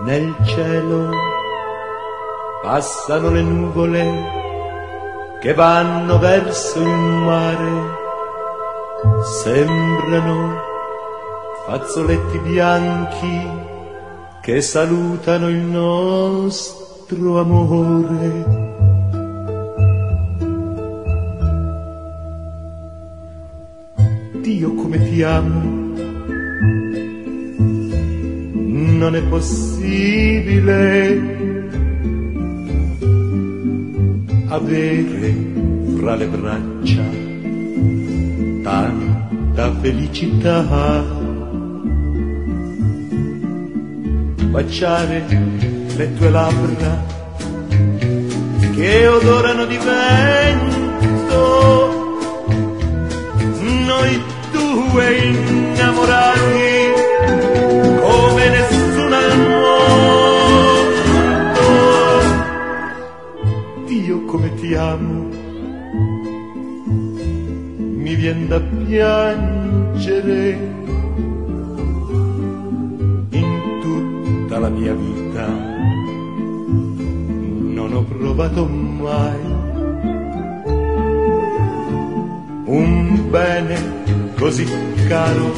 Nel cielo passano le nuvole che vanno verso il mare, sembrano fazzoletti bianchi che salutano il nostro amore. Dio come ti amo, non è possibile avere fra le braccia tanta felicità, baciare le tue labbra che odorano di vento, noi due innamorati come nessuno al mondo. Dio come ti amo, mi vien da piangere. In tutta la mia vita non ho provato mai un bene così caro,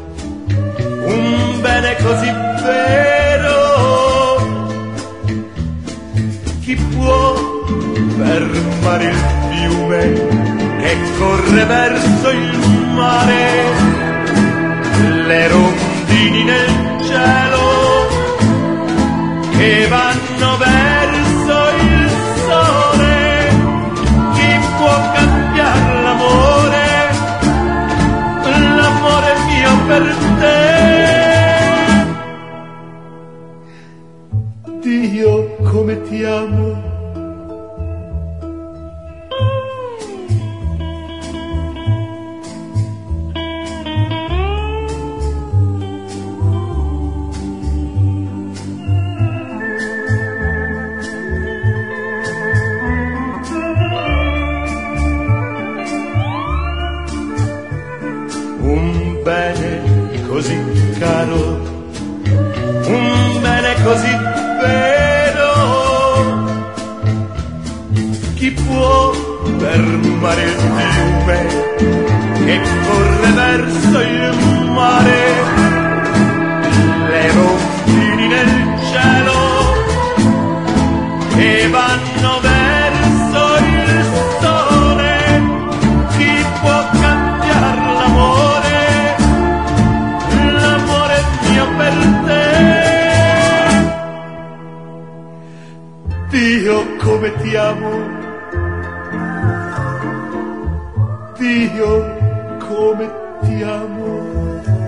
un bene così vero. Chi può fermare il fiume che corre verso il mare? Le rondini nel cielo che vanno verso il sole. Chi può cambiare l'amore? L'amore mio per te. Dio come ti amo, un bene così caro, un bene così vero. Chi può fermare il fiume che corre verso il mare? Le rondini nel cielo che vanno verso il sole. Chi può cambiare l'amore? L'amore mio per te. Dio come ti amo, Dio come ti amo.